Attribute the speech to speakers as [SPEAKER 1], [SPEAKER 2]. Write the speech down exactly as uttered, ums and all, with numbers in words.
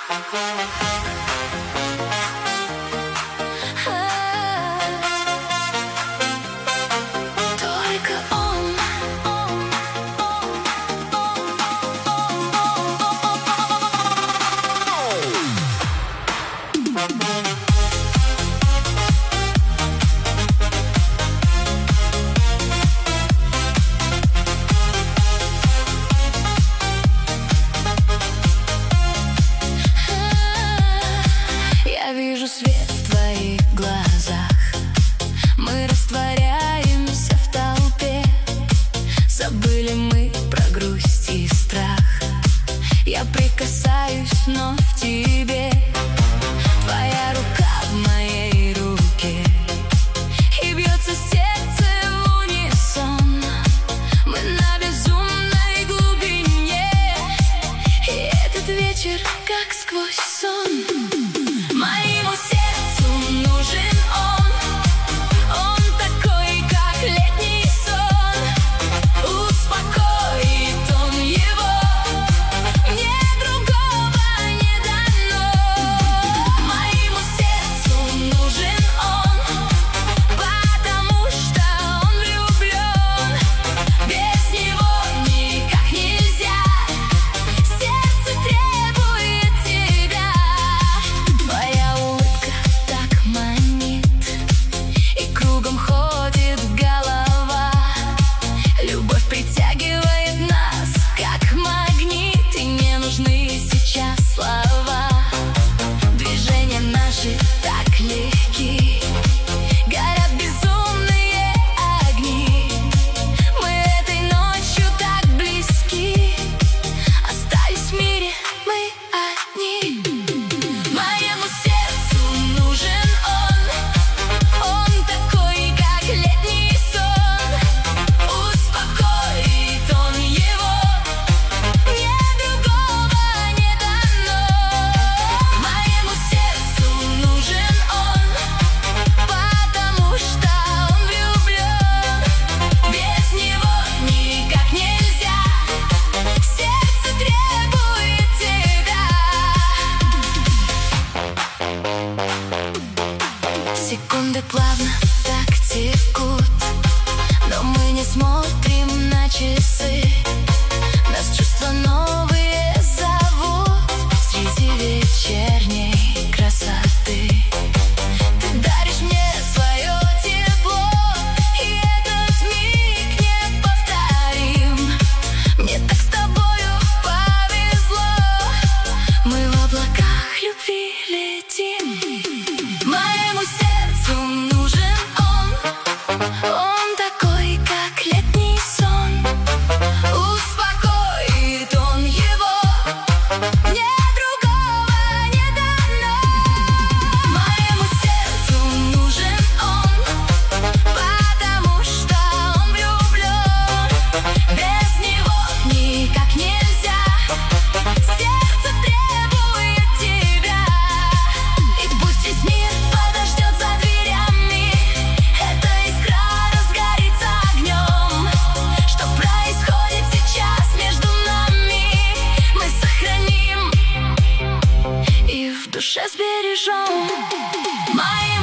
[SPEAKER 1] Я вижу свет в твоих глазах. Мы растворяемся в толпе. Забыли мы про грусть и страх. Я прикасаюсь вновь к тебе. Твоя рука в моей руке, и бьется сердце в унисон. Мы на безумной глубине, и этот вечер как сквозь сон. Моему сердцу нужен он, он такой, как летний сон. Успокоит он его, мне другого не дано. Моему сердцу нужен он, потому что он влюблен. Без него никак нельзя, сердце требует тебя. Твоя улыбка так манит, и кругом ходит голова. Любовь притягивает нас, как магнит, и не нужны сейчас слова. Движения наши так легки, горят безумные огни. Мы этой ночью так близки, остались в мире мы одни. Моему сердцу нужен он, он такой, как летний сон. Успокоит он его, мне другого не дано. Моему сердцу нужен он, потому что он влюблен. Без него никак нельзя, сердце требует тебя. Секунды плавно так текут, но мы не смотрим на часы. Нас чувства новые зовут среди вечерней красоты. Ты даришь мне свое тепло, и этот миг неповторим. Мне так с тобою повезло, мы в облаках любви летим. Моему сердцу нужен он, он такой, как летний сон. Успокоит он его, мне другого не дано. Моему сердцу нужен он, потому что он влюблен. Без него никак нельзя, сердце требует тебя. И пусть весь мир подождет за дверями, эта искра разгорится огнем. Что происходит сейчас между нами, мы сохраним и в душе сбережем. Моя